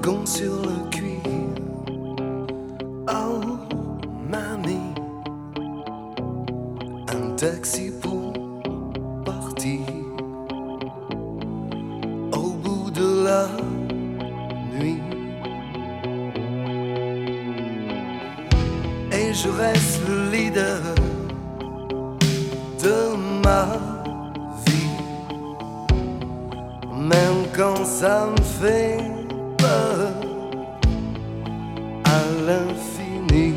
dragon sur le cuir. Oh, mamie, un taxi pour partir au bout de la nuit. Et je reste le leader de ma vie, même quand ça me fait peur à l'infini.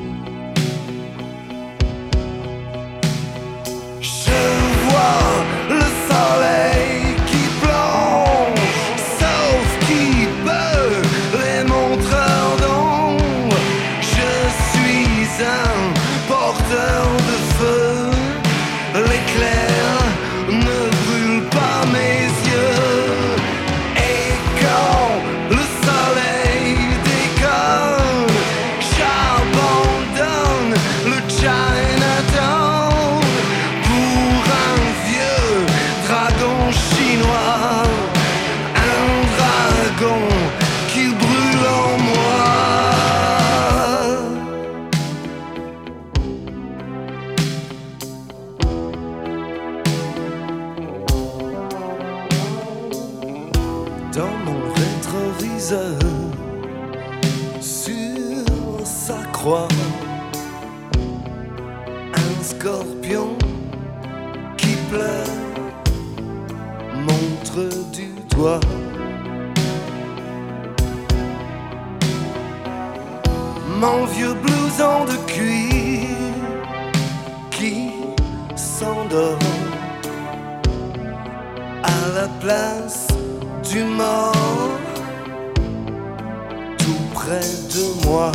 Je vois le soleil qui plonge, sauf qui peut les montreurs d'ombre. Je suis un porteur de feu, l'éclair ne brûle pas mes yeux. Et quand le soleil déconne, j'abandonne le Chinatown pour un vieux dragon chinois, un dragon qui brûle en moi. Dans mon rétroviseur, sur sa croix, un scorpion qui pleure montre du doigt mon vieux blouson de cuir qui s'endort à la place du mort, tout près de moi.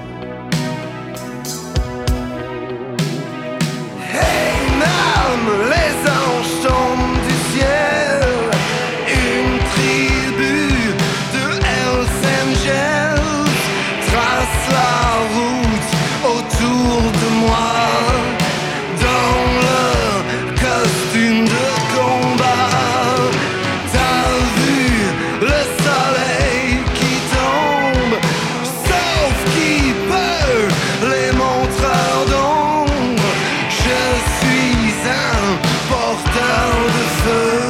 Hey mam, les anges tombent du ciel, une tribu de Hells Angels trace la route autour de moi, dans leur costume de combat. Le soleil qui tombe, sauf qui peut les montreurs d'ombre. Je suis un porteur de feu.